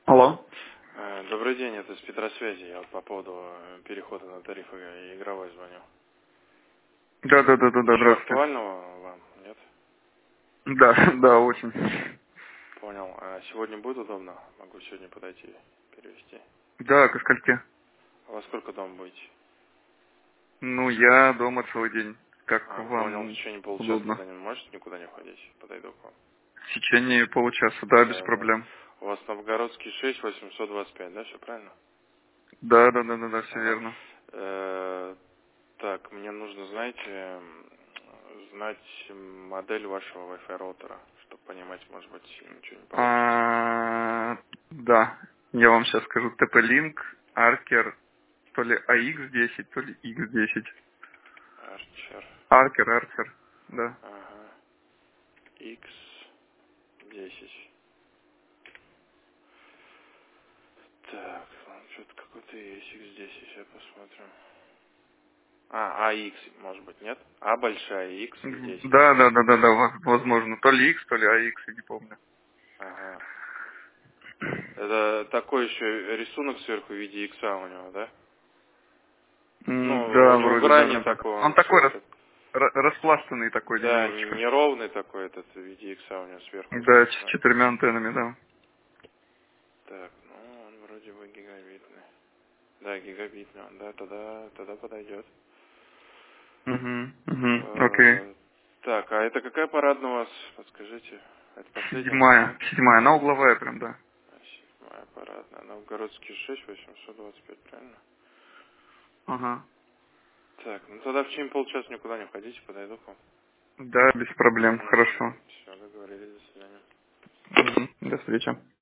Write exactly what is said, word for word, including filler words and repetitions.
Алло. Э, Добрый день, это с Петросвязи. Я вот по поводу э, перехода на тарифы игровой звоню. Да, да, да, да, да, Ничего здравствуйте. актуального вам, нет? Да, да, очень. Понял. А сегодня будет удобно? Могу сегодня подойти, перевести. Да, к скольки? А во сколько дома будете? Ну, я дома целый день. Как А, понял. В вам течение получаса удобно? тогда не можете никуда не ходить? Подойду к вам. В течение получаса, да, без Да, да. проблем. У вас Новгородский шесть восемьсот двадцать пять, да? Все правильно? Да, да, да, да, да, все Ага. верно. Э, Так, мне нужно, знаете, м, знать модель вашего Wi-Fi роутера, чтобы понимать, может быть, ничего не получится. А, да, я вам сейчас скажу. тэ пэ-Link, Archer, то ли а икс десять, то ли икс десять. Archer. Archer, Archer, да. Ага. икс десять. Так, что-то какой-то есть икс десять, сейчас посмотрим. А, АX, может быть, нет? А большая, X десять. Да, да, да, да, да, воз- возможно. То ли X, то ли а икс, я не помню. Ага. Это такой еще рисунок сверху в виде икса у него, да? М, Ну, у Да, него вроде, да, грани да, да. такой, Он он такой все рас- этот. ра- распластанный такой Да, немножечко. неровный такой этот в виде икса у него сверху Да, с написано. четырьмя антеннами, да. Так, ну он вроде бы гигабитный. Да, гигабитный он, да, тогда, тогда подойдет. Угу, угу, окей. Э, Так, а это какая парадная у вас, подскажите? Это последняя, наверное, Седьмая, нет? седьмая, она угловая прям, да. А, седьмая парадная. Новгородский шесть восемьсот двадцать пять, правильно? Ага. Так, ну тогда в течение полчаса никуда не уходите, подойду к вам. Да, без проблем, Угу. хорошо. Все, договорились, до свидания. Мгм. До встречи.